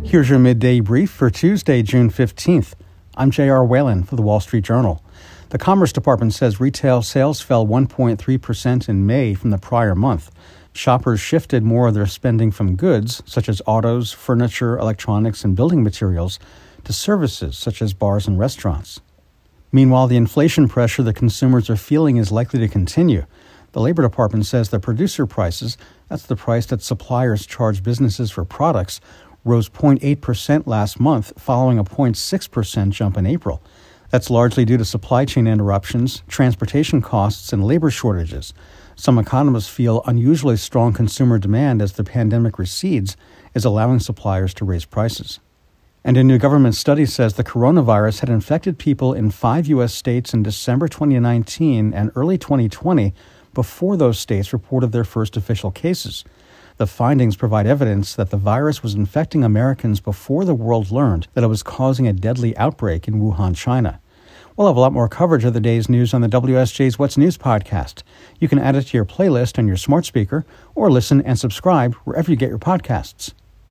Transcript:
Here's your midday brief for Tuesday, June 15th. I'm J.R. Whalen for the Wall Street Journal. The Commerce Department says retail sales fell 1.3% in May from the prior month. Shoppers shifted more of their spending from goods, such as autos, furniture, electronics, and building materials, to services, such as bars and restaurants. Meanwhile, the inflation pressure that consumers are feeling is likely to continue. The Labor Department says that producer prices, that's the price that suppliers charge businesses for products, rose 0.8% last month, following a 0.6% jump in April. That's largely due to supply chain interruptions, transportation costs, and labor shortages. Some economists feel unusually strong consumer demand as the pandemic recedes is allowing suppliers to raise prices. And a new government study says the coronavirus had infected people in 5 U.S. states in December 2019 and early 2020 before those states reported their first official cases. The findings provide evidence that the virus was infecting Americans before the world learned that it was causing a deadly outbreak in Wuhan, China. We'll have a lot more coverage of the day's news on the WSJ's What's News podcast. You can add it to your playlist on your smart speaker or listen and subscribe wherever you get your podcasts.